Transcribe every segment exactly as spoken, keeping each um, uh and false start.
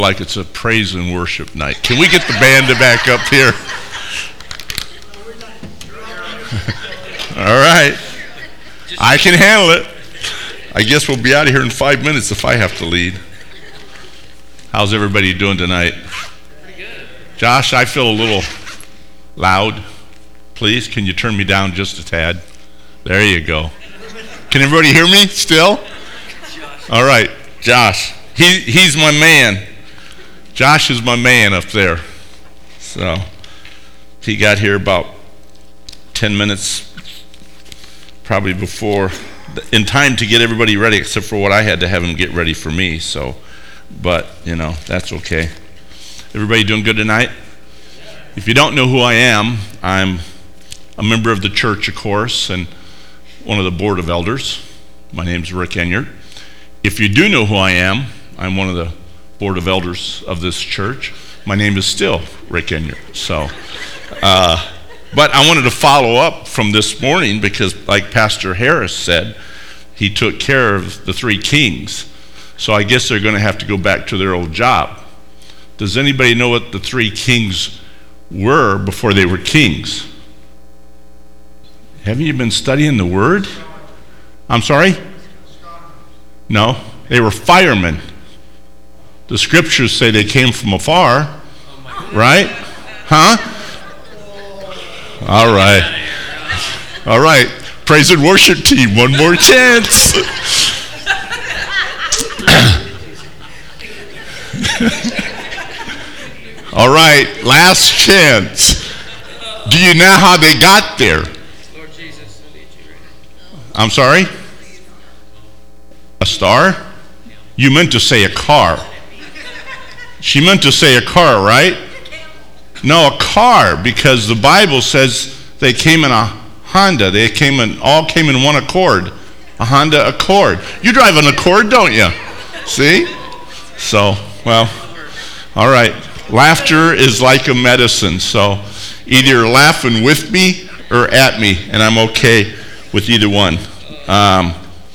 Like it's a praise and worship night. Can we get the band to back up here? All right. I can handle it. I guess we'll be out of here in five minutes if I have to lead. How's everybody doing tonight? Pretty good. Josh, I feel a little loud. Please, can you turn me down just a tad? There you go. Can everybody hear me still? All right, Josh. He he's my man. Josh is my man up there. So he got here about ten minutes probably before, in time to get everybody ready, except for what I had to have him get ready for me. So, but, you know, that's okay. Everybody doing good tonight? If you don't know who I am, I'm a member of the church, of course, and one of the board of elders. My name's Rick Enyart. If you do know who I am, I'm one of the board of elders of this church. My name is still Rick Enyart. So, uh, but I wanted to follow up from this morning because, like Pastor Harris said, he took care of the three kings. So I guess they're going to have to go back to their old job. Does anybody know what the three kings were before they were kings? Haven't you been studying the Word? I'm sorry? No, they were firemen. The scriptures say they came from afar, right? Huh? All right. All right. Praise and worship team, one more chance. All right, last chance. Do you know how they got there? Lord Jesus, I need you right now. I'm sorry? A star? You meant to say a car. She meant to say a car, right? No, a car, because the Bible says they came in a Honda. They came in, all came in one Accord. A Honda Accord. You drive an Accord, don't you? See? So, well, all right. Laughter is like a medicine, so either you're laughing with me or at me, and I'm okay with either one. Um,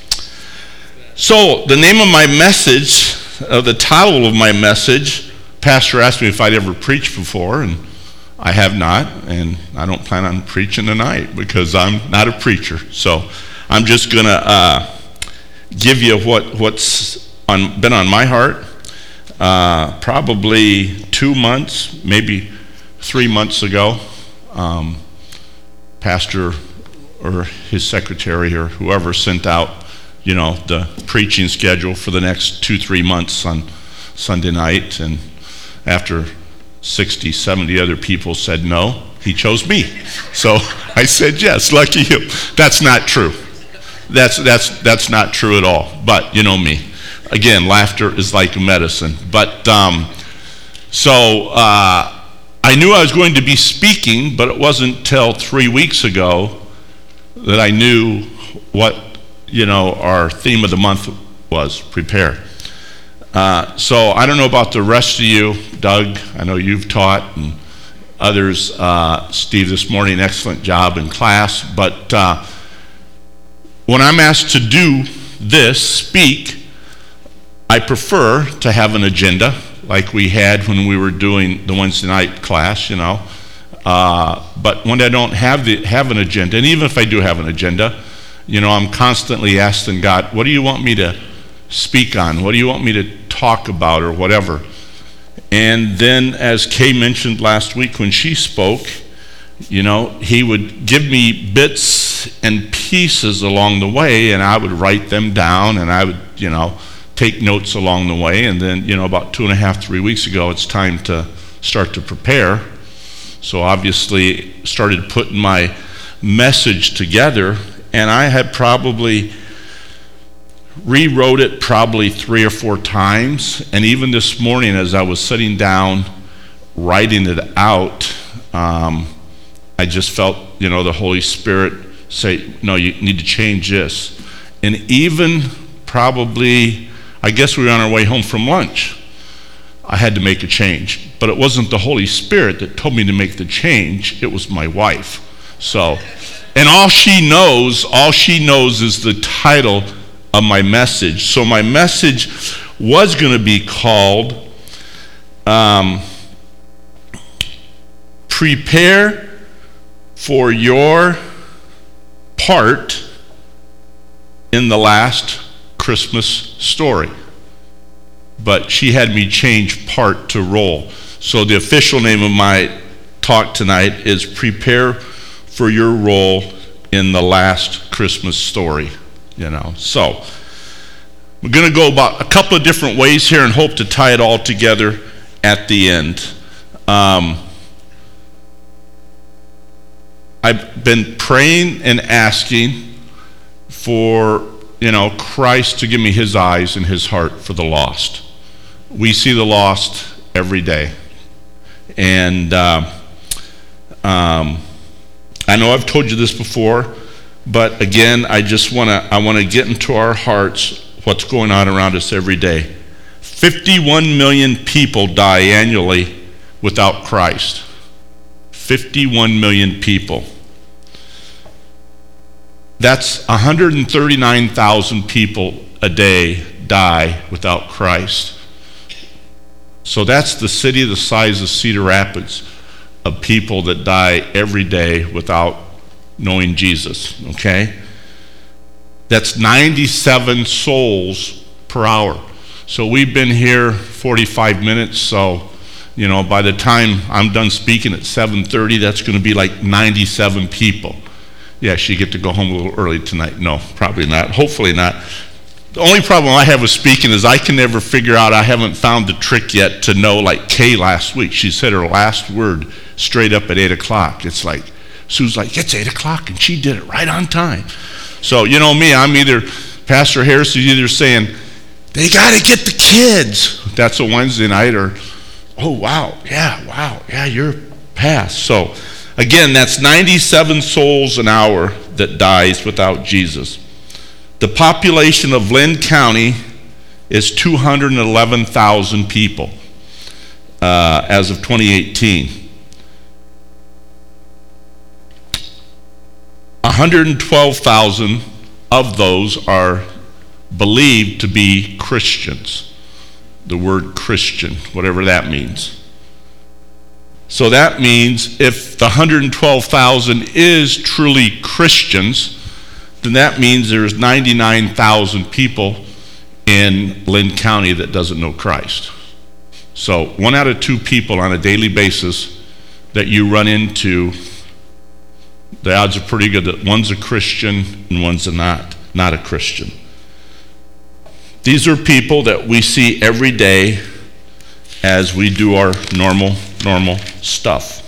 so, the name of my message, uh, the title of my message, Pastor asked me if I'd ever preached before, and I have not, and I don't plan on preaching tonight because I'm not a preacher. So, I'm just going to uh, give you what, what's on, been on my heart. Uh, probably two months, maybe three months ago, um, Pastor or his secretary or whoever sent out, you know, the preaching schedule for the next two, three months on Sunday night. And after sixty, seventy other people said no, he chose me. So I said yes, lucky you. That's not true. That's, that's, that's not true at all. But you know me. Again, laughter is like medicine. But um, so uh, I knew I was going to be speaking, but it wasn't till three weeks ago that I knew what, you know, our theme of the month was, prepare. Uh, so I don't know about the rest of you. Doug, I know you've taught, and others. Uh, Steve, this morning, excellent job in class. But uh, when I'm asked to do this, speak, I prefer to have an agenda like we had when we were doing the Wednesday night class, you know. Uh, but when I don't have the have an agenda, and even if I do have an agenda, you know, I'm constantly asking God, what do you want me to speak on? What do you want me to talk about or whatever? And then, as Kay mentioned last week when she spoke, you know, he would give me bits and pieces along the way, and I would write them down, and I would, you know, take notes along the way. And then, you know, about two and a half, three weeks ago, it's time to start to prepare. So obviously started putting my message together, and I had probably rewrote it probably three or four times. And even this morning as I was sitting down writing it out, um, I just felt, you know, the Holy Spirit say, no, you need to change this. And even probably, I guess we were on our way home from lunch, I had to make a change. But it wasn't the Holy Spirit that told me to make the change, it was my wife. So, and all she knows, all she knows is the title of my message. So my message was going to be called Um, prepare for your part in the last Christmas story. But she had me change part to role. So the official name of my talk tonight is Prepare for Your Role in the Last Christmas Story. You know, so we're going to go about a couple of different ways here and hope to tie it all together at the end. Um, I've been praying and asking for, you know, Christ to give me his eyes and his heart for the lost. We see the lost every day. And uh, um, I know I've told you this before, but again, I just want to I want to get into our hearts what's going on around us every day. fifty-one million people die annually without Christ. fifty-one million people. That's one hundred thirty-nine thousand people a day die without Christ. So that's the city the size of Cedar Rapids of people that die every day without knowing Jesus, okay? That's ninety-seven souls per hour. So we've been here forty-five minutes, so, you know, by the time I'm done speaking at seven thirty, that's going to be like ninety-seven people. Yes, you get to go home a little early tonight. No, probably not. Hopefully not. The only problem I have with speaking is I can never figure out, I haven't found the trick yet to know, like Kay last week, she said her last word straight up at eight o'clock. It's like, Sue's like, it's eight o'clock, and she did it right on time. So, you know me, I'm either, Pastor Harris is either saying, they got to get the kids. That's a Wednesday night, or, oh, wow, yeah, wow, yeah, you're past. So, again, that's ninety-seven souls an hour that dies without Jesus. The population of Lynn County is two hundred eleven thousand people uh, as of twenty eighteen. one hundred twelve thousand of those are believed to be Christians. The word Christian, whatever that means. So that means if the one hundred twelve thousand is truly Christians, then that means there's ninety-nine thousand people in Lynn County that doesn't know Christ. So one out of two people on a daily basis that you run into, the odds are pretty good that one's a Christian and one's a not, not a Christian. These are people that we see every day as we do our normal, normal stuff.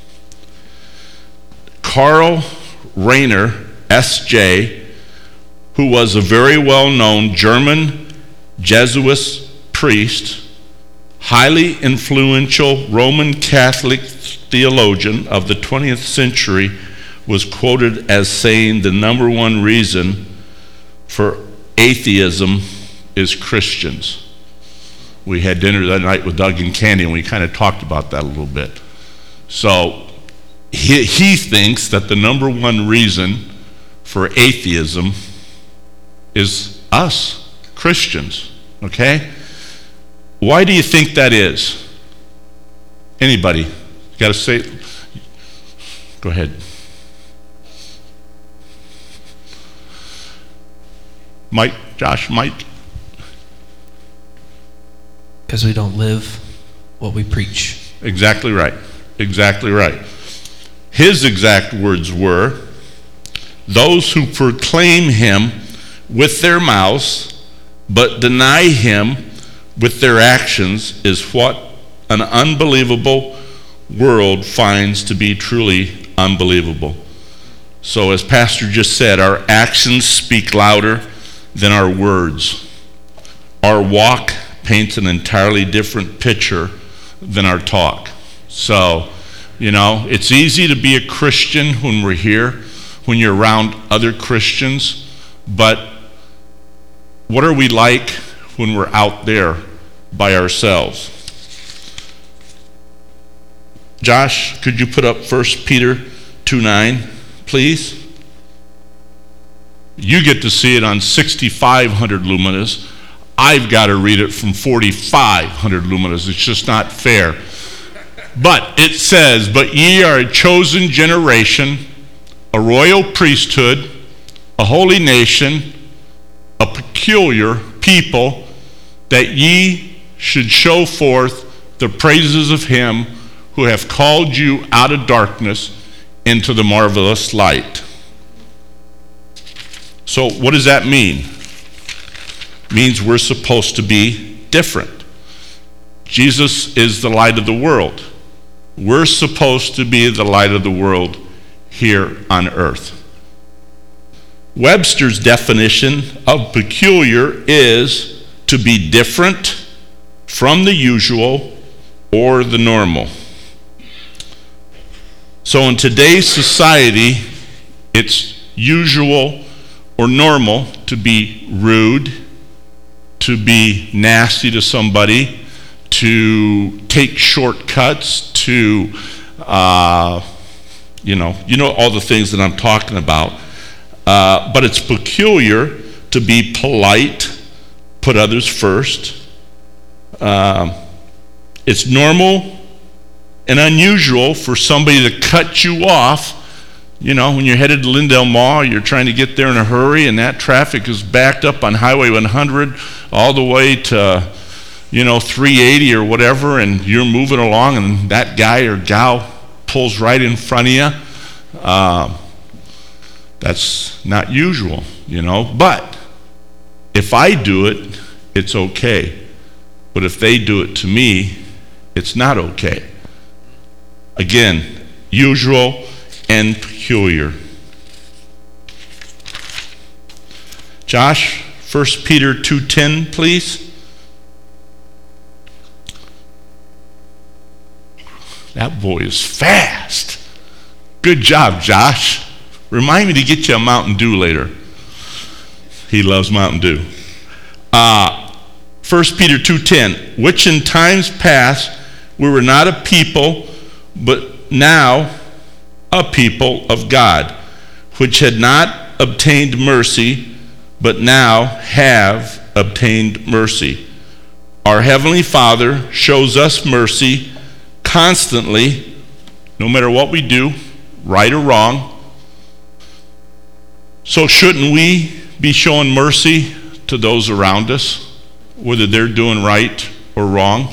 Karl Rahner, S J, who was a very well-known German Jesuit priest, highly influential Roman Catholic theologian of the twentieth century, was quoted as saying the number one reason for atheism is Christians. We had dinner that night with Doug and Candy, and we kind of talked about that a little bit. So he, he thinks that the number one reason for atheism is us, Christians, okay? Why do you think that is? Anybody? Got to say, go ahead. Mike, Josh, Mike. Because we don't live what we preach. Exactly right. Exactly right. His exact words were, those who proclaim him with their mouths but deny him with their actions is what an unbelievable world finds to be truly unbelievable. So as Pastor just said, our actions speak louder than our words. Our walk paints an entirely different picture than our talk. So, you know, it's easy to be a Christian when we're here, when you're around other Christians, but what are we like when we're out there by ourselves? Josh, could you put up First Peter two nine, please? You get to see it on sixty-five hundred luminous. I've got to read it from forty-five hundred luminous. It's just not fair. But it says, but ye are a chosen generation, a royal priesthood, a holy nation, a peculiar people, that ye should show forth the praises of him who hath called you out of darkness into the marvelous light. So what does that mean? It means we're supposed to be different. Jesus is the light of the world. We're supposed to be the light of the world here on earth. Webster's definition of peculiar is to be different from the usual or the normal. So in today's society, it's usual or normal to be rude, to be nasty to somebody, to take shortcuts, to, uh, you know, you know all the things that I'm talking about. Uh, but it's peculiar to be polite, put others first. Uh, it's normal and unusual for somebody to cut you off. You know, when you're headed to Lindell Mall, you're trying to get there in a hurry, and that traffic is backed up on Highway one hundred all the way to, you know, three eighty or whatever, and you're moving along, and that guy or gal pulls right in front of you. Uh, that's not usual, you know. But if I do it, it's okay. But if they do it to me, it's not okay. Again, usual and peculiar. Josh, First Peter two ten, please. That boy is fast. Good job, Josh. Remind me to get you a Mountain Dew later. He loves Mountain Dew. Uh, First Peter two ten, which in times past we were not a people, but now a people of God, which had not obtained mercy, but now have obtained mercy. Our Heavenly Father shows us mercy constantly, no matter what we do, right or wrong. So shouldn't we be showing mercy to those around us, whether they're doing right or wrong?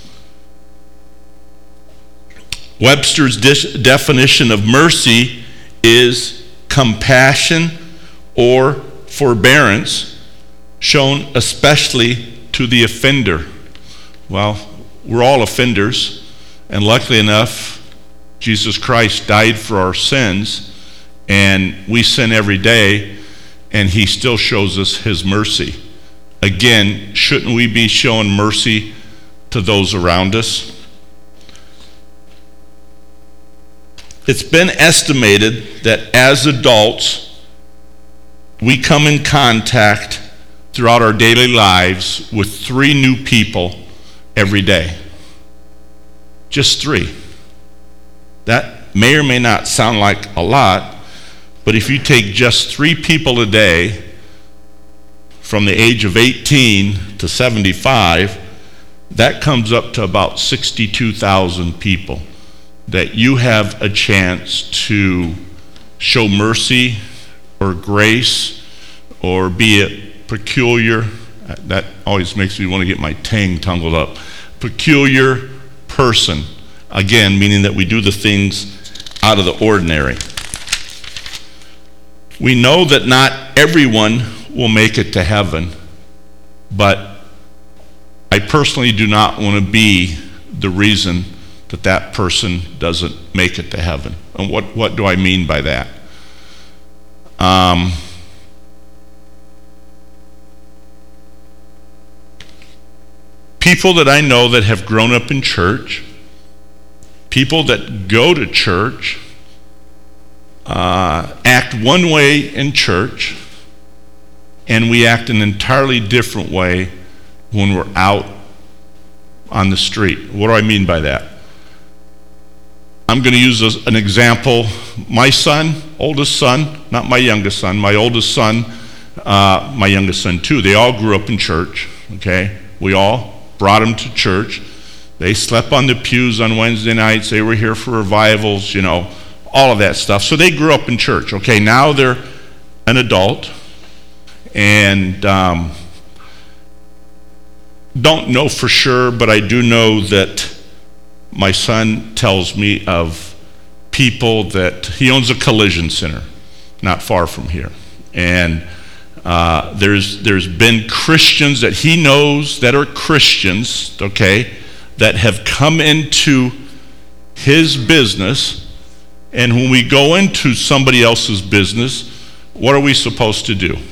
Webster's dis- definition of mercy is compassion or forbearance shown especially to the offender. Well, we're all offenders, and luckily enough, Jesus Christ died for our sins, and we sin every day, and he still shows us his mercy. Again, shouldn't we be showing mercy to those around us? It's been estimated that as adults, we come in contact throughout our daily lives with three new people every day. Just three. That may or may not sound like a lot, but if you take just three people a day from the age of eighteen to seventy-five, that comes up to about sixty-two thousand people that you have a chance to show mercy or grace or be a peculiar, that always makes me want to get my tongue tangled up, peculiar person. Again, meaning that we do the things out of the ordinary. We know that not everyone will make it to heaven, but I personally do not want to be the reason that that person doesn't make it to heaven. And what, what do I mean by that? Um, people that I know that have grown up in church, people that go to church, uh, act one way in church, and we act an entirely different way when we're out on the street. What do I mean by that? I'm going to use a, an example. My son, oldest son, not my youngest son, my oldest son, uh, my youngest son too, they all grew up in church, okay? We all brought them to church. They slept on the pews on Wednesday nights. They were here for revivals, you know, all of that stuff. So they grew up in church, okay? Now they're an adult, and um, don't know for sure, but I do know that my son tells me of people that he owns a collision center not far from here. And uh, there's there's been Christians that he knows that are Christians, okay, that have come into his business. And when we go into somebody else's business, what are we supposed to do?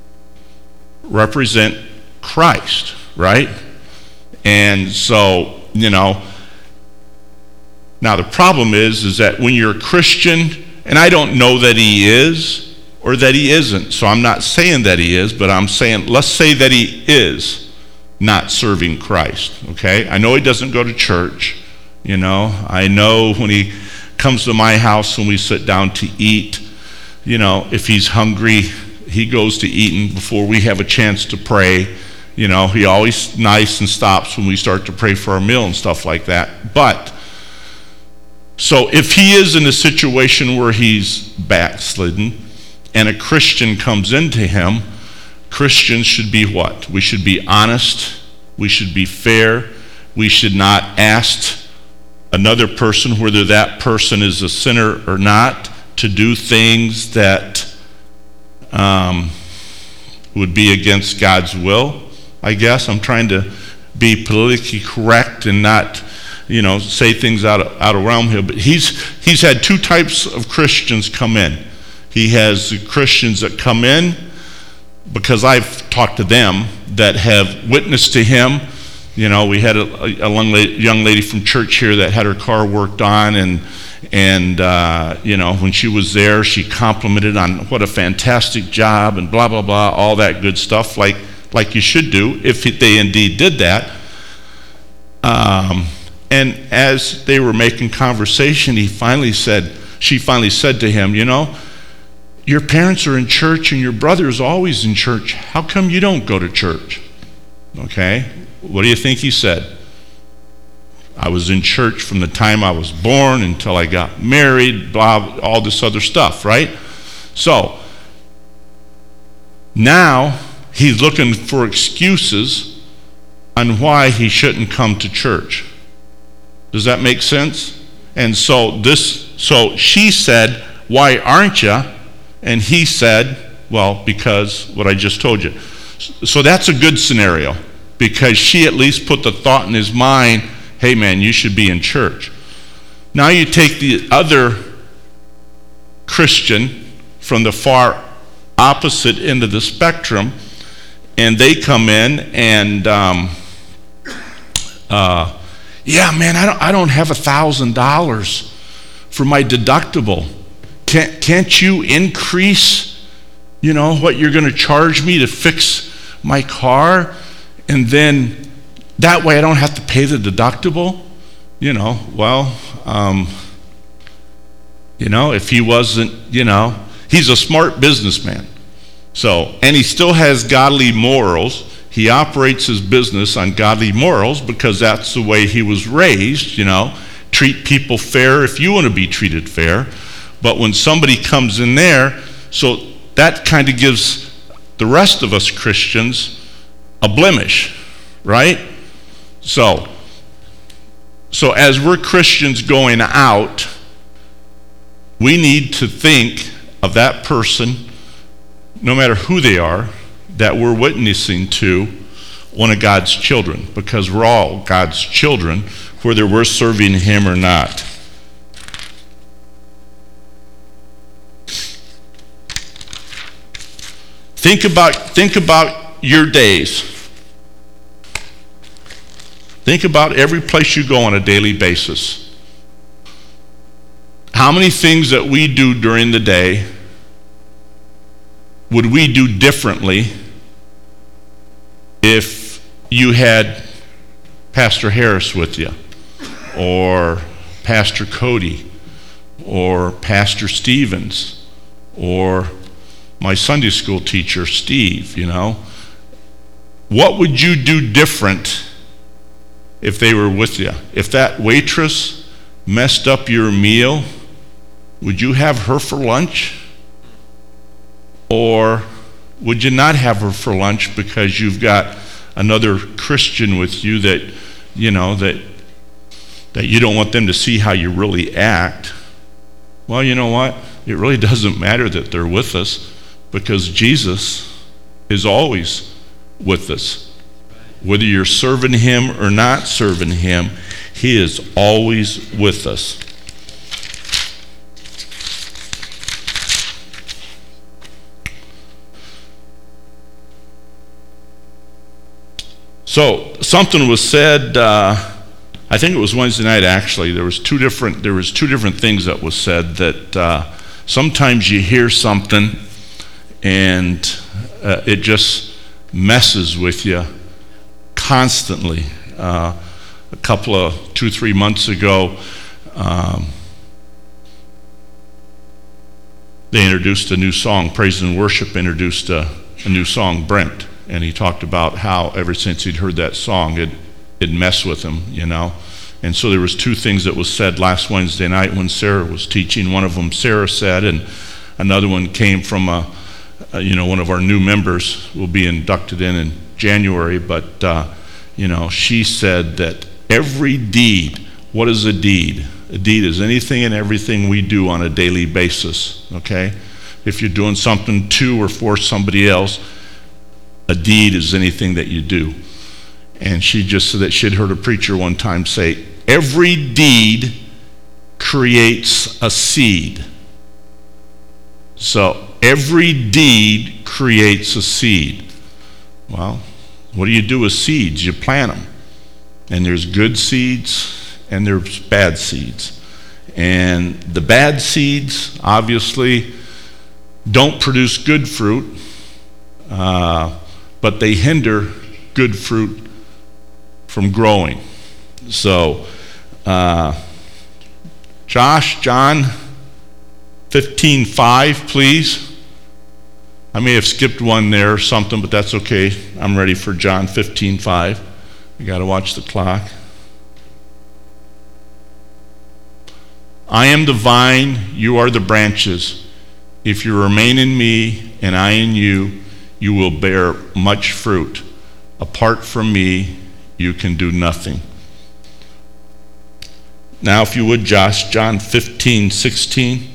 Represent Christ, right? And so, you know, now the problem is, is that when you're a Christian, and I don't know that he is or that he isn't, so I'm not saying that he is, but I'm saying, let's say that he is not serving Christ, okay? I know he doesn't go to church, you know. I know when he comes to my house when we sit down to eat, you know, if he's hungry, he goes to eating before we have a chance to pray. You know, he always nice and stops when we start to pray for our meal and stuff like that. But, so if he is in a situation where he's backslidden and a Christian comes into him, Christians should be what? We should be honest. We should be fair. We should not ask another person, whether that person is a sinner or not, to do things that um, would be against God's will, I guess. I'm trying to be politically correct and not, you know, say things out of, out of realm here. But he's he's had two types of Christians come in. He has the Christians that come in because I've talked to them that have witnessed to him. You know, we had a, a young, lady, young lady from church here that had her car worked on, and and uh, you know, when she was there, she complimented on what a fantastic job and blah blah blah, all that good stuff, like like you should do if they indeed did that. Um, and as they were making conversation, he finally said, she finally said to him, you know, your parents are in church and your brother is always in church. How come you don't go to church? Okay. What do you think he said? I was in church from the time I was born until I got married, blah, all this other stuff, right? So, now he's looking for excuses on why he shouldn't come to church. Does that make sense? And so this, so she said, why aren't you? And he said, well, because what I just told you. So that's a good scenario, because she at least put the thought in his mind, hey man, you should be in church. Now you take the other Christian from the far opposite end of the spectrum, and they come in and, um, uh, yeah man, I don't, I don't have a thousand dollars for my deductible. Can't, can't you increase, you know, what you're going to charge me to fix my car? And then that way I don't have to pay the deductible? You know, well, um, you know, if he wasn't, you know, he's a smart businessman. So, and he still has godly morals. He operates his business on godly morals because that's the way he was raised, you know. Treat people fair if you want to be treated fair. But when somebody comes in there, so that kind of gives the rest of us Christians a blemish, right? So, so as we're Christians going out, we need to think of that person, no matter who they are, that we're witnessing to, one of God's children, because we're all God's children, whether we're serving him or not. Think about, think about your days. Think about every place you go on a daily basis. How many things that we do during the day would we do differently if you had Pastor Harris with you, or Pastor Cody, or Pastor Stevens, or my Sunday school teacher, Steve, you know? what would you do different if they were with you? If that waitress messed up your meal, would you have her for lunch? Or would you not have her for lunch because you've got another Christian with you that, you know, that that you don't want them to see how you really act? Well, you know what? It really doesn't matter that they're with us, because Jesus is always with us. Whether you're serving him or not serving him, he is always with us. So something was said, uh, I think it was Wednesday night actually, there was two different there was two different things that was said, that uh, sometimes you hear something and uh, it just messes with you constantly. Uh, a couple of, two, three months ago, um, they introduced a new song. Praise and Worship introduced a, a new song, Brent. And he talked about how ever since he'd heard that song, it it messed with him, you know. And so there was two things that was said last Wednesday night when Sarah was teaching. One of them Sarah said, and another one came from a, a you know, one of our new members will be inducted in in January. But uh, you know, she said that every deed, what is a deed? A deed is anything and everything we do on a daily basis. Okay, if you're doing something to or for somebody else, a deed is anything that you do. And she just said that she'd heard a preacher one time say, every deed creates a seed. So every deed creates a seed. Well, what do you do with seeds? You plant them. And there's good seeds and there's bad seeds. And the bad seeds obviously don't produce good fruit. Uh, but they hinder good fruit from growing. So, uh, Josh, John fifteen five, please. I may have skipped one there or something, but that's okay. I'm ready for John fifteen five. You got to watch the clock. I am the vine, you are the branches. If you remain in me and I in you, you will bear much fruit. Apart from me, you can do nothing. Now, if you would, Josh, John fifteen sixteen.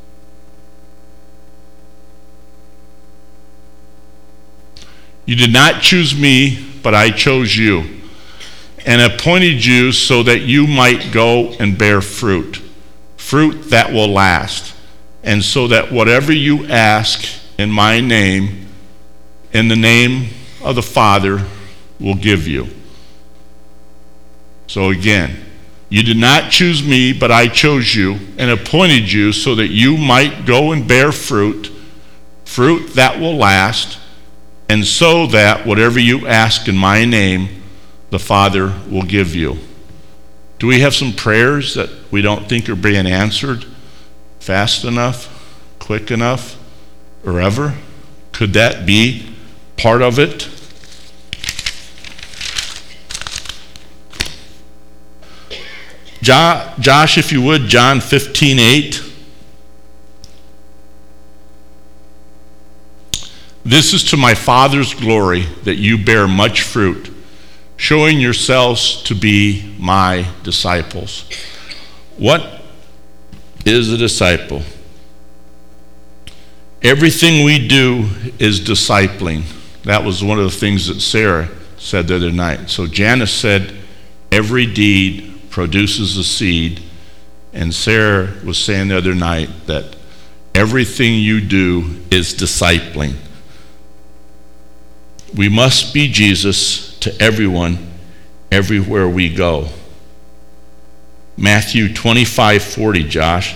You did not choose me, but I chose you, and appointed you so that you might go and bear fruit, fruit that will last, and so that whatever you ask in my name, in the name of the Father, will give you. So again, you did not choose me, but I chose you and appointed you so that you might go and bear fruit, fruit that will last, and so that whatever you ask in my name, the Father will give you. Do we have some prayers that we don't think are being answered fast enough, quick enough, or ever? Could that be part of it? Josh, if you would, John fifteen eight. This is to my Father's glory, that you bear much fruit, showing yourselves to be my disciples. What is a disciple? Everything we do is discipling. That was one of the things that Sarah said the other night. So Janice said, every deed produces a seed. And Sarah was saying the other night that everything you do is discipling. We must be Jesus to everyone, everywhere we go. Matthew twenty-five forty, Josh.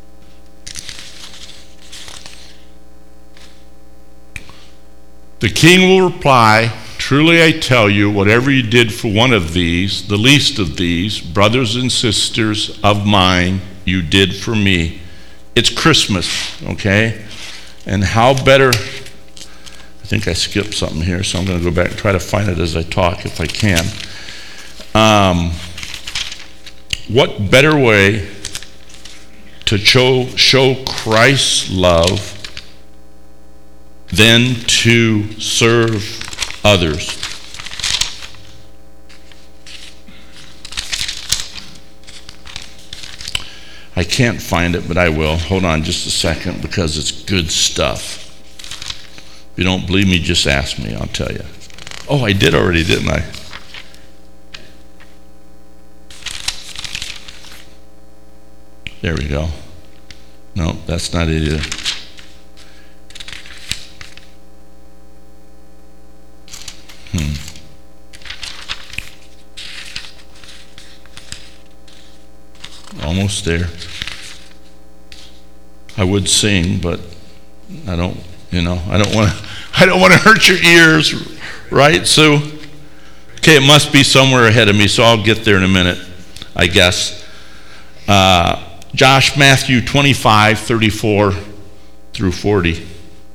The king will reply, truly I tell you, whatever you did for one of these, the least of these, brothers and sisters of mine, you did for me. It's Christmas, okay? And how better, I think I skipped something here, so I'm going to go back and try to find it as I talk if I can. Um, what better way to show, show Christ's love than to serve others? I can't find it, but I will. Hold on just a second, because it's good stuff. If you don't believe me, just ask me, I'll tell you. Oh, I did already, didn't I? There we go. No, that's not it either. Hmm. Almost there. I would sing, but I don't, you know, I don't want to, I don't want to hurt your ears, right, Sue? Okay, it must be somewhere ahead of me, so I'll get there in a minute, I guess. Uh, Josh, Matthew twenty-five, thirty-four through forty.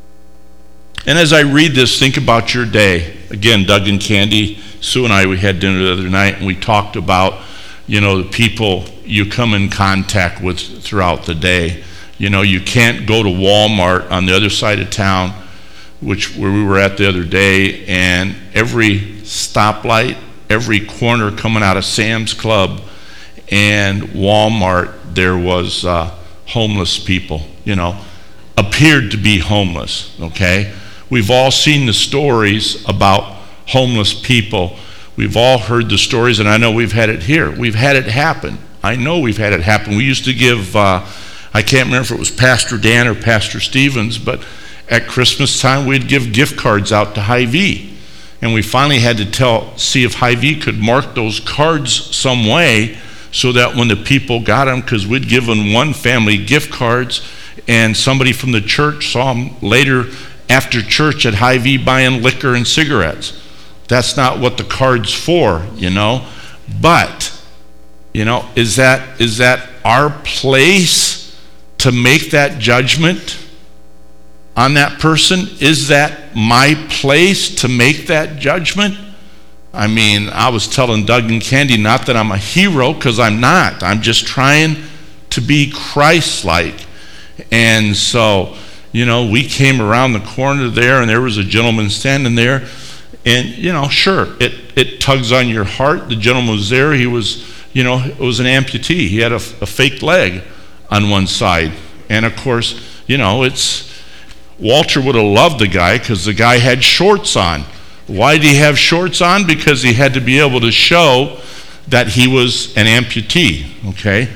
And as I read this, think about your day. Again, Doug and Candy, Sue and I, we had dinner the other night, and we talked about, you know, the people you come in contact with throughout the day. You know, you can't go to Walmart on the other side of town, which where we were at the other day, and every stoplight, every corner coming out of Sam's Club and Walmart, there was uh, homeless people, you know, appeared to be homeless, okay? We've all seen the stories about homeless people. We've all heard the stories, and I know we've had it here. We've had it happen. I know we've had it happen. We used to give, uh, I can't remember if it was Pastor Dan or Pastor Stevens, but at Christmas time we'd give gift cards out to Hy-Vee. And we finally had to tell, see if Hy-Vee could mark those cards some way so that when the people got them, because we'd given one family gift cards, and somebody from the church saw them later after church at Hy-Vee buying liquor and cigarettes. That's not what the card's for, you know. But, you know, is that is that our place to make that judgment on that person? Is that my place to make that judgment? I mean, I was telling Doug and Candy, not that I'm a hero, because I'm not. I'm just trying to be Christ-like. And so, you know, we came around the corner there, and there was a gentleman standing there. And, you know, sure, it, it tugs on your heart. The gentleman was there. He was, you know, it was an amputee. He had a, a fake leg on one side. And, of course, you know, it's, Walter would have loved the guy because the guy had shorts on. Why did he have shorts on? Because he had to be able to show that he was an amputee, okay?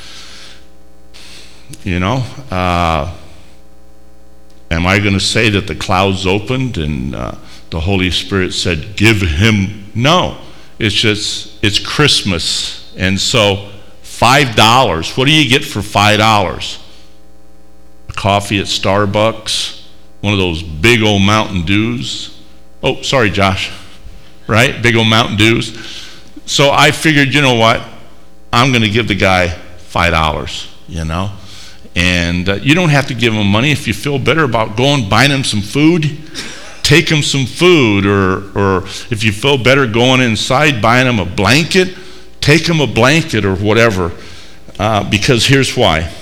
You know, uh, am I going to say that the clouds opened and uh, the Holy Spirit said, give him? No, it's just, it's Christmas. And so five dollars, what do you get for five dollars? A coffee at Starbucks, one of those big old Mountain Dews. Oh, sorry, Josh, right? Big old Mountain Dews. So I figured, you know what? I'm going to give the guy five dollars, you know? And uh, you don't have to give him money. If you feel better about going, buying him some food, take him some food. Or, or if you feel better going inside, buying him a blanket, take him a blanket or whatever. Uh, because here's why.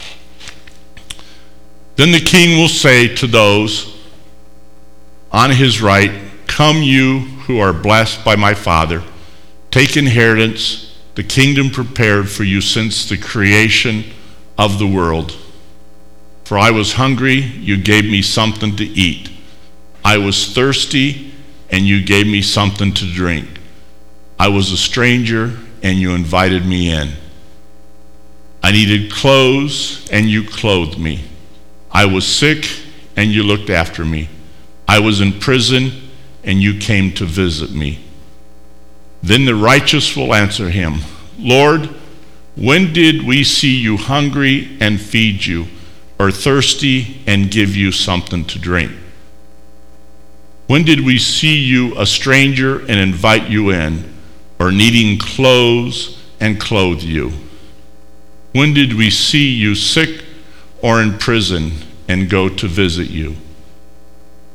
Then the king will say to those on his right, come you who are blessed by my Father, take inheritance, the kingdom prepared for you since the creation of the world. For I was hungry, you gave me something to eat. I was thirsty, and you gave me something to drink. I was a stranger, and you invited me in. I needed clothes, and you clothed me. I was sick, and you looked after me. I was in prison, and you came to visit me. Then the righteous will answer him, Lord, when did we see you hungry and feed you, or thirsty and give you something to drink? When did we see you a stranger and invite you in, or needing clothes and clothe you? When did we see you sick or in prison and go to visit you?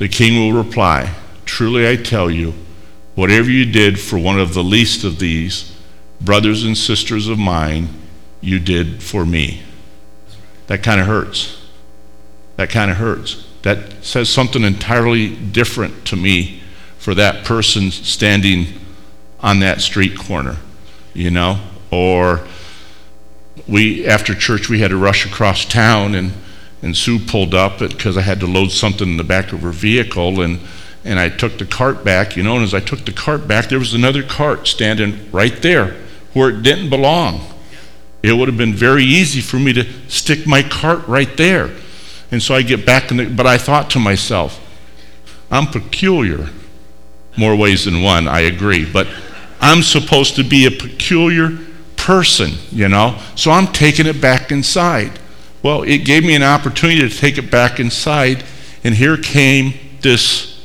The king will reply, truly I tell you, whatever you did for one of the least of these, brothers and sisters of mine, you did for me. That kind of hurts. That kind of hurts. That says something entirely different to me for that person standing on that street corner, you know? Or we, after church, we had to rush across town, and, and Sue pulled up because I had to load something in the back of her vehicle, and, and I took the cart back, you know, and as I took the cart back, there was another cart standing right there where it didn't belong. It would have been very easy for me to stick my cart right there. And so I get back, in the, but I thought to myself, I'm peculiar. More ways than one, I agree. But I'm supposed to be a peculiar person, you know? So I'm taking it back inside. Well, it gave me an opportunity to take it back inside, and here came this,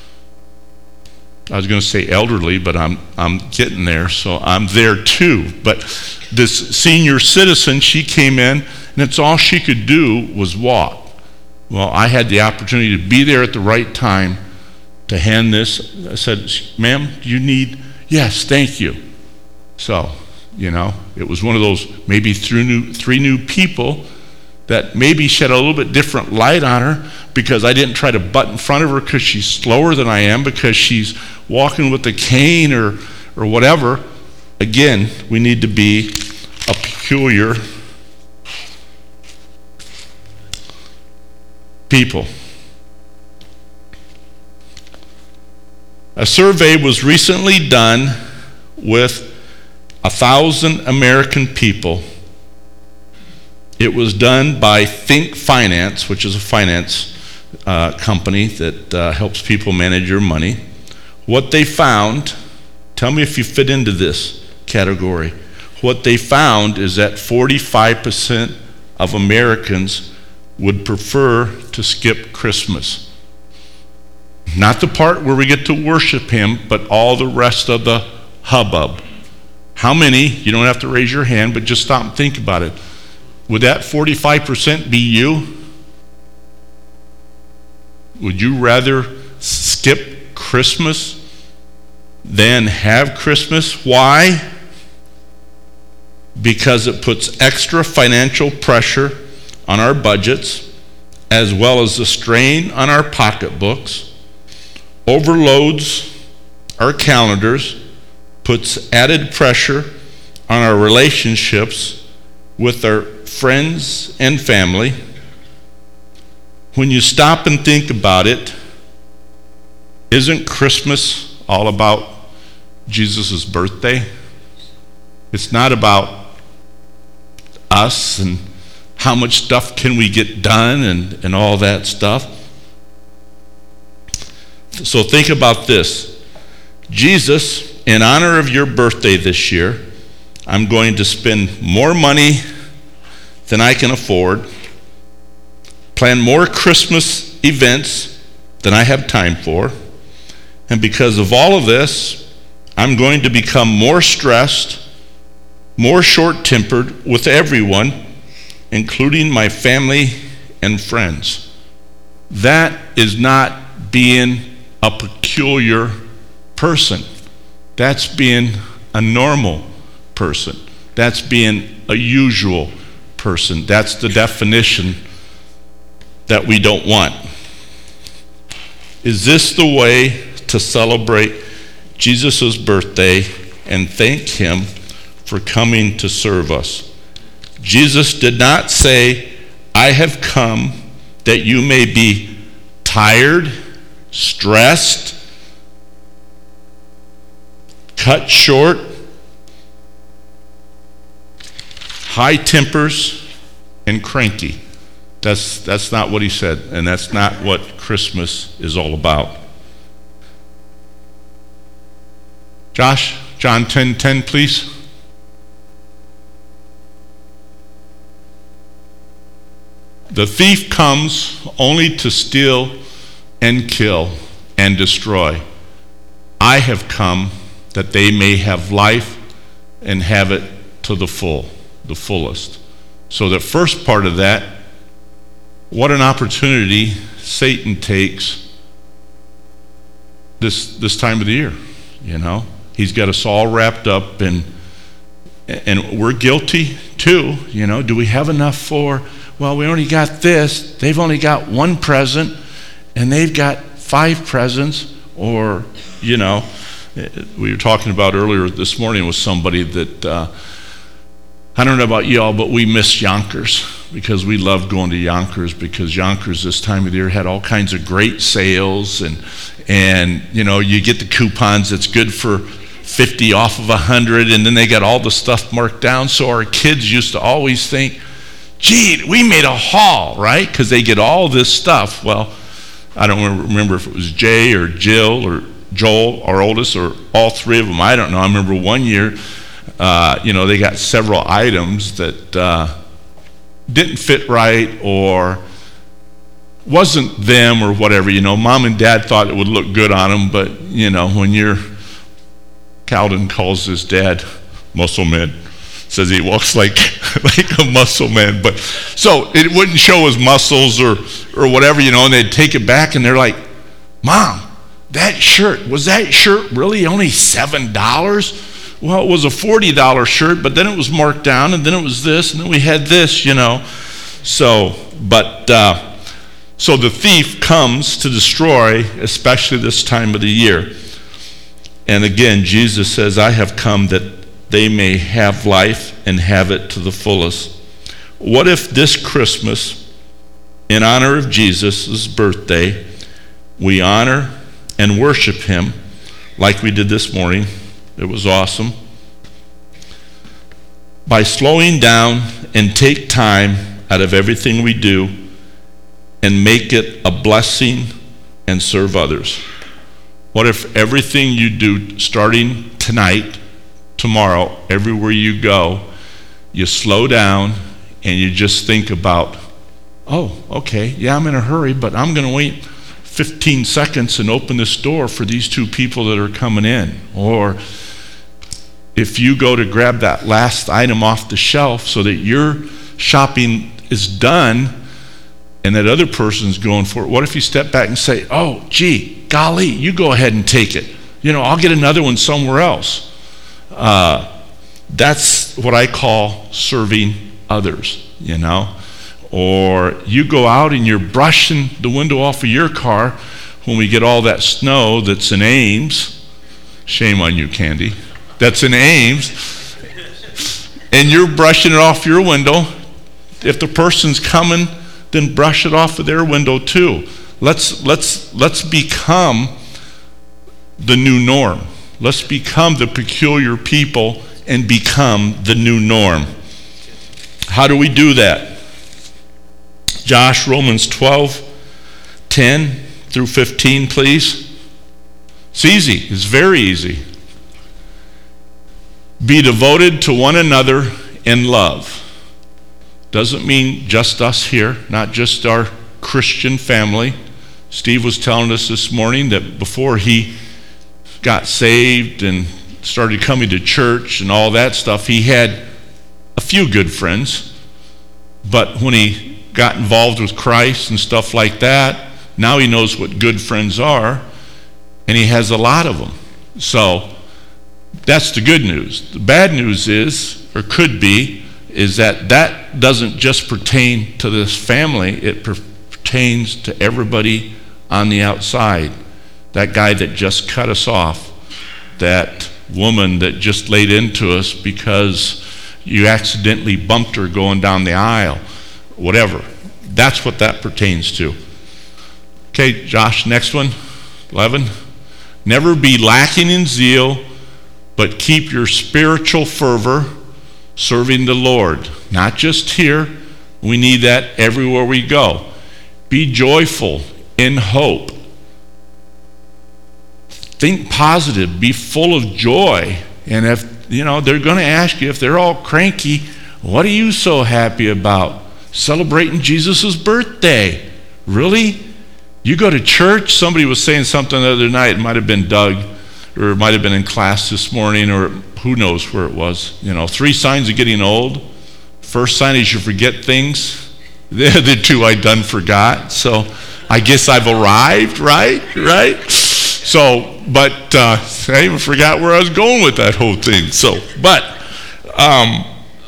I was going to say elderly, but I'm I'm getting there, so I'm there too. But this senior citizen, she came in, and it's all she could do was walk. Well, I had the opportunity to be there at the right time to hand this. I said, ma'am, do you need, yes, thank you. So, you know, it was one of those maybe three new, three new people that maybe shed a little bit different light on her, because I didn't try to butt in front of her because she's slower than I am, because she's walking with a cane or, or whatever. Again, we need to be a peculiar people. A survey was recently done with a thousand American people. It was done by Think Finance, which is a finance uh, company that uh, helps people manage your money. What they found, tell me if you fit into this category. What they found is that forty-five percent of Americans would prefer to skip Christmas. Not the part where we get to worship him, but all the rest of the hubbub. How many, you don't have to raise your hand, but just stop and think about it. Would that forty-five percent be you? Would you rather skip Christmas than have Christmas? Why? Because it puts extra financial pressure on our budgets, as well as the strain on our pocketbooks, overloads our calendars, puts added pressure on our relationships with our friends and family. When you stop and think about it, isn't Christmas all about Jesus' birthday? It's not about us and how much stuff can we get done and, and all that stuff. So think about this. Jesus, in honor of your birthday this year, I'm going to spend more money than I can afford, plan more Christmas events than I have time for, and because of all of this, I'm going to become more stressed, more short-tempered with everyone, including my family and friends. That is not being a peculiar person. That's being a normal person. That's being a usual person. That's the definition that we don't want. Is this the way to celebrate Jesus' birthday and thank him for coming to serve us? Jesus did not say, I have come that you may be tired, stressed, cut short, high tempers, and cranky. That's, that's not what he said, and that's not what Christmas is all about. Josh, John ten ten, please. The thief comes only to steal and kill and destroy. I have come that they may have life and have it to the full, the fullest. So the first part of that, what an opportunity Satan takes this this time of the year, you know. He's got us all wrapped up, and and we're guilty too, you know. Do we have enough for, well, we only got this, they've only got one present, and they've got five presents, or, you know, we were talking about earlier this morning with somebody that, uh, I don't know about y'all, but we miss Yonkers, because we love going to Yonkers, because Yonkers this time of the year had all kinds of great sales, and, and you know, you get the coupons that's good for fifty off of one hundred, and then they got all the stuff marked down. So our kids used to always think, gee, we made a haul, right? Because they get all this stuff. Well, I don't remember if it was Jay or Jill or Joel, our oldest, or all three of them. I don't know. I remember one year, uh, you know, they got several items that uh, didn't fit right, or wasn't them, or whatever. You know, mom and dad thought it would look good on them, but, you know, when you're, Calvin calls his dad muscle man, says he walks like like a muscle man, but so it wouldn't show his muscles or or whatever, you know, and they'd take it back, and they're like, Mom, that shirt, was that shirt really only seven dollars? Well, it was a forty dollar shirt, but then it was marked down, and then it was this, and then we had this, you know. So, but, uh, so the thief comes to destroy, especially this time of the year. And again, Jesus says, I have come that they may have life and have it to the fullest. What if this Christmas, in honor of Jesus' birthday, we honor and worship him like we did this morning? It was awesome. By slowing down and take time out of everything we do and make it a blessing and serve others. What if everything you do starting tonight, tomorrow, everywhere you go, you slow down and you just think about, oh, okay, yeah, I'm in a hurry, but I'm going to wait fifteen seconds and open this door for these two people that are coming in. Or if you go to grab that last item off the shelf so that your shopping is done and that other person's going for it, what if you step back and say, oh, gee, golly, you go ahead and take it. You know, I'll get another one somewhere else. Uh, that's what I call serving others, you know. Or you go out and you're brushing the window off of your car when we get all that snow that's in Ames. Shame on you, Candy. That's in Ames. And you're brushing it off your window. If the person's coming, then brush it off of their window too. Let's let's let's become the new norm. Let's become the peculiar people and become the new norm. How do we do that? Josh, Romans twelve, ten through fifteen, please. It's easy. It's very easy. Be devoted to one another in love. Doesn't mean just us here, not just our Christian family. Steve was telling us this morning that before he got saved and started coming to church and all that stuff, he had a few good friends. But when he got involved with Christ and stuff like that, now he knows what good friends are, and he has a lot of them. So that's the good news. The bad news is, or could be, is that that doesn't just pertain to this family, it pertains to everybody on the outside. That guy that just cut us off, that woman that just laid into us because you accidentally bumped her going down the aisle, whatever. That's what that pertains to. Okay, Josh, next one, eleven. Never be lacking in zeal, but keep your spiritual fervor serving the Lord. Not just here, we need that everywhere we go. Be joyful in hope. Think positive, be full of joy. And if, you know, they're going to ask you, if they're all cranky, what are you so happy about? Celebrating Jesus' birthday. Really? You go to church? Somebody was saying something the other night, it might have been Doug, or it might have been in class this morning, or who knows where it was. You know, three signs of getting old. First sign is you forget things. The other two I done forgot. So I guess I've arrived, right? Right? So, but uh, I even forgot where I was going with that whole thing. So, but, um,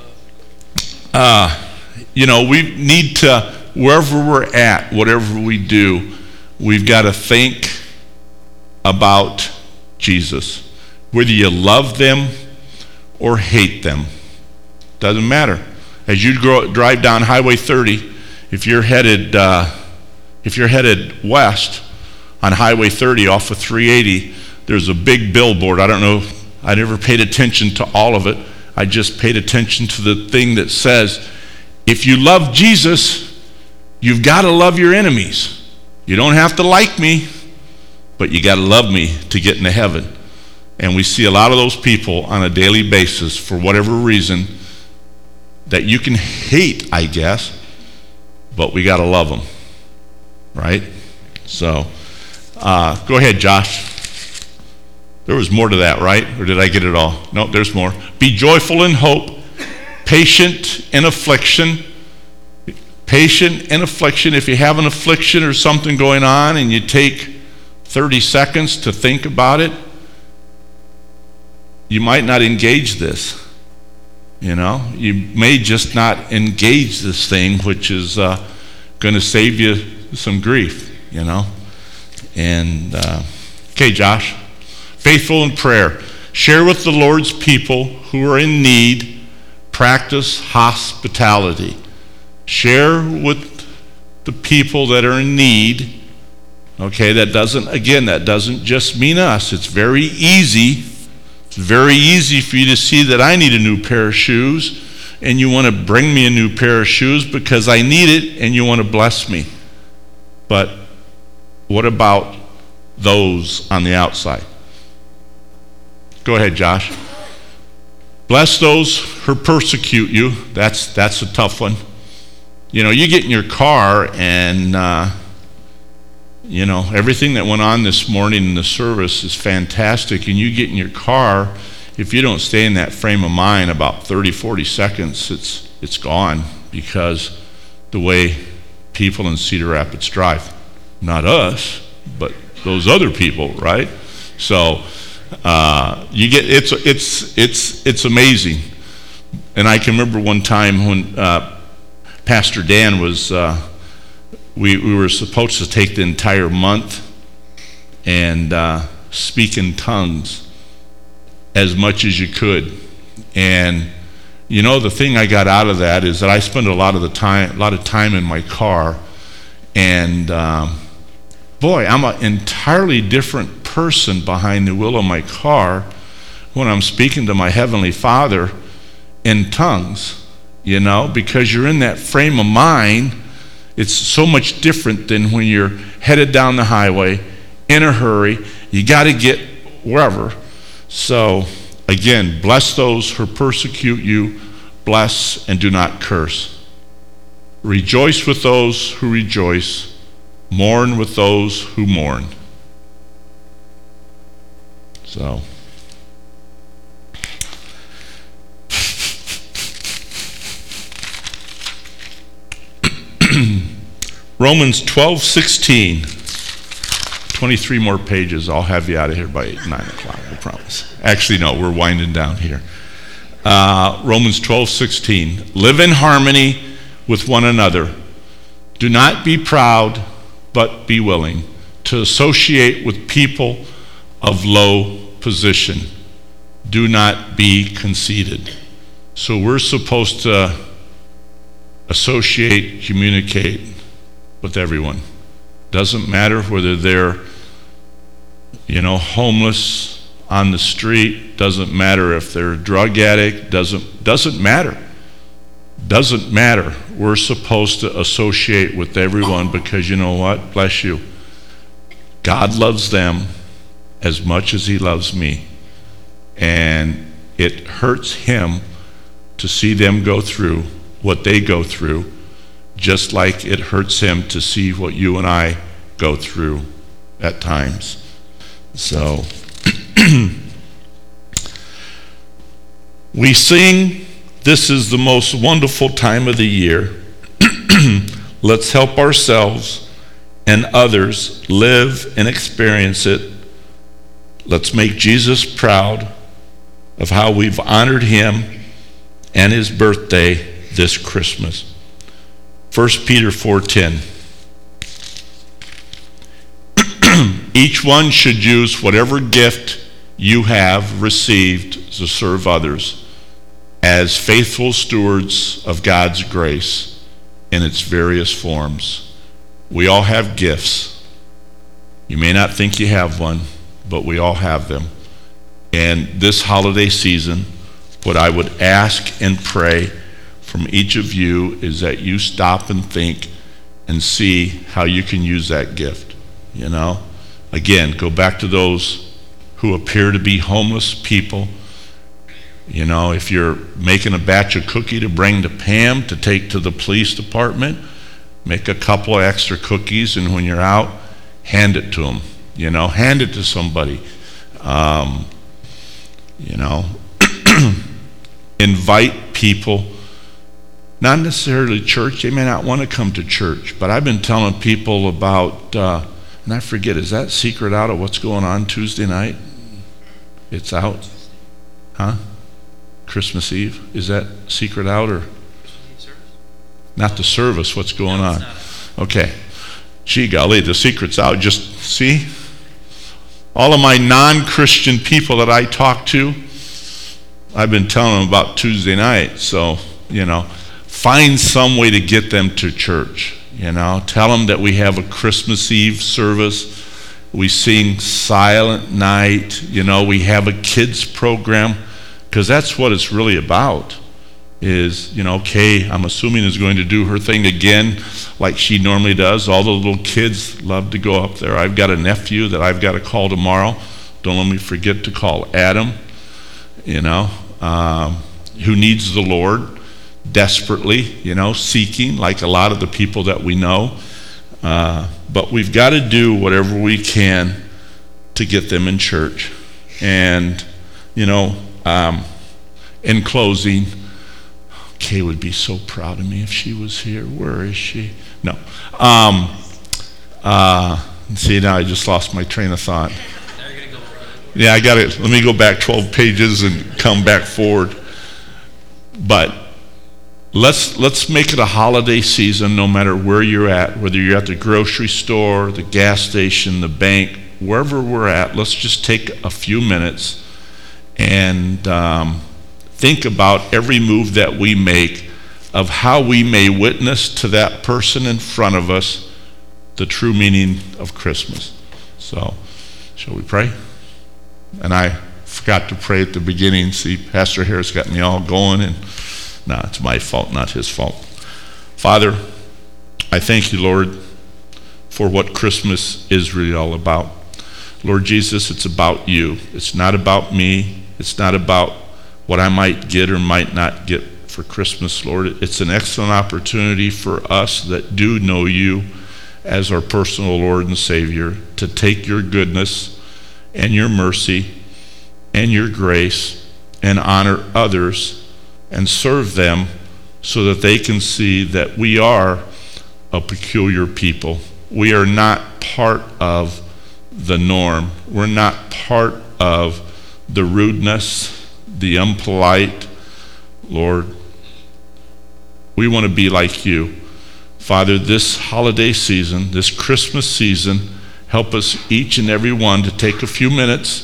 uh, you know, we need to, wherever we're at, whatever we do, we've got to think about Jesus. Whether you love them or hate them, doesn't matter. As you grow, drive down Highway thirty, if you're headed uh, if you're headed west on Highway thirty off of three eighty, there's a big billboard. I don't know. I never paid attention to all of it. I just paid attention to the thing that says, if you love Jesus, you've got to love your enemies. You don't have to like me, but you got to love me to get into heaven. And we see a lot of those people on a daily basis, for whatever reason, that you can hate, I guess, but we got to love them, right? So, uh, go ahead, Josh. There was more to that, right? Or did I get it all? No, there's more. Be joyful in hope, patient in affliction. Patient in affliction. If you have an affliction or something going on and you take thirty seconds to think about it, you might not engage this. You know, you may just not engage this thing, which is uh, going to save you some grief, you know. And, uh, okay, Josh. Faithful in prayer. Share with the Lord's people who are in need. Practice hospitality. Share with the people that are in need. Okay, that doesn't, again, that doesn't just mean us. It's very easy. It's very easy for you to see that I need a new pair of shoes, and you want to bring me a new pair of shoes because I need it, and you want to bless me. But what about those on the outside? Go ahead, Josh. Bless those who persecute you. That's that's a tough one. You know, you get in your car and uh, you know, everything that went on this morning in the service is fantastic, and you get in your car, if you don't stay in that frame of mind about thirty, forty seconds, it's it's gone, because the way people in Cedar Rapids drive. Not us, but those other people, right? So uh, you get it's it's it's it's amazing. And I can remember one time when uh, Pastor Dan was uh, We, we were supposed to take the entire month and uh, speak in tongues as much as you could. And you know, the thing I got out of that is that I spend a lot of the time, a lot of time in my car, and um, boy, I'm an entirely different person behind the wheel of my car when I'm speaking to my Heavenly Father in tongues. You know, because you're in that frame of mind. It's so much different than when you're headed down the highway in a hurry. You got to get wherever. So, again, bless those who persecute you. Bless and do not curse. Rejoice with those who rejoice. Mourn with those who mourn. So, Romans twelve sixteen. twenty-three more pages. I'll have you out of here by eight, nine o'clock, I promise. Actually, no, we're winding down here. Uh, Romans twelve sixteen. Live in harmony with one another. Do not be proud, but be willing to associate with people of low position. Do not be conceited. So we're supposed to associate, communicate with everyone. Doesn't matter whether they're, you know, homeless on the street. Doesn't matter if they're a drug addict. Doesn't doesn't matter. Doesn't matter. We're supposed to associate with everyone, because you know what? Bless you. God loves them as much as He loves me, and it hurts Him to see them go through what they go through, just like it hurts Him to see what you and I go through at times. So we sing, "This is the most wonderful time of the year." Let's help ourselves and others live and experience it let's make Jesus proud of how we've honored him and his birthday this Christmas. First Peter four ten. Each one should use whatever gift you have received to serve others as faithful stewards of God's grace in its various forms. We all have gifts. You may not think you have one, but we all have them. And this holiday season, what I would ask and pray from each of you is that you stop and think and see how you can use that gift. You know, again, go back to those who appear to be homeless people. You know, if you're making a batch of cookie to bring to Pam to take to the police department, make a couple of extra cookies, and when you're out, hand it to them. You know, hand it to somebody. Um, you know, invite people, not necessarily church. They may not want to come to church, but I've been telling people about, uh, and I forget, is that secret out of what's going on Tuesday night? It's out? Huh? Christmas Eve? Is that secret out or? Not the service, what's going on? Okay. Gee golly, the secret's out. Just see? All of my non-Christian people that I talk to, I've been telling them about Tuesday night. So, you know, find some way to get them to church. You know, tell them that we have a Christmas Eve service. We sing Silent Night. You know, we have a kids program, because that's what it's really about. Is, you know, Kay, I'm assuming, is going to do her thing again like she normally does. All the little kids love to go up there. I've got a nephew that I've got to call tomorrow. Don't let me forget to call Adam, you know, um, who needs the Lord desperately, you know, seeking, like a lot of the people that we know. Uh, but we've got to do whatever we can to get them in church. And, you know, um, in closing, Kay would be so proud of me if she was here. Where is she? No. Um, uh, see, now I just lost my train of thought. Yeah, I got it. Let me go back twelve pages and come back forward. But let's let's make it a holiday season, no matter where you're at, whether you're at the grocery store, the gas station, the bank, wherever we're at. Let's just take a few minutes and um, think about every move that we make of how we may witness to that person in front of us the true meaning of Christmas. So, shall we pray? And I forgot to pray at the beginning. See, Pastor Harris got me all going, and no, it's my fault, not his fault. Father, I thank you, Lord, for what Christmas is really all about. Lord Jesus, it's about you. It's not about me. It's not about what I might get or might not get for Christmas, Lord. It's an excellent opportunity for us that do know you as our personal Lord and Savior to take your goodness and your mercy and your grace and honor others and serve them so that they can see that we are a peculiar people. We are not part of the norm. We're not part of the rudeness, the impolite. Lord, we want to be like you. Father, this holiday season, this Christmas season, help us each and every one to take a few minutes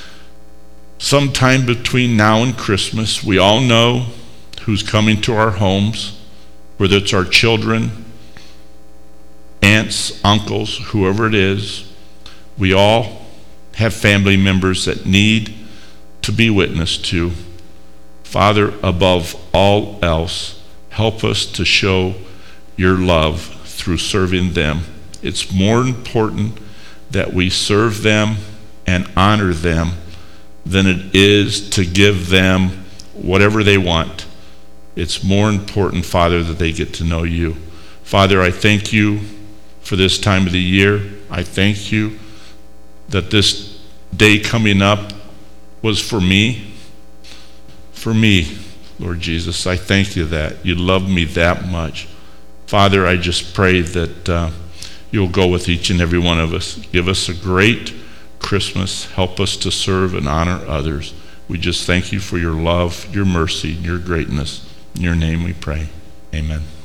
sometime between now and Christmas. We all know who's coming to our homes, whether it's our children, aunts, uncles, whoever it is. We all have family members that need to be witnessed to. Father, above all else, help us to show your love through serving them. It's more important that we serve them and honor them than it is to give them whatever they want. It's more important, Father, that they get to know you. Father, I thank you for this time of the year. I thank you that this day coming up was for me. For me, Lord Jesus. I thank you that you love me that much. Father, I just pray that uh, you'll go with each and every one of us. Give us a great Christmas. Help us to serve and honor others. We just thank you for your love, your mercy, your greatness. In your name we pray. Amen.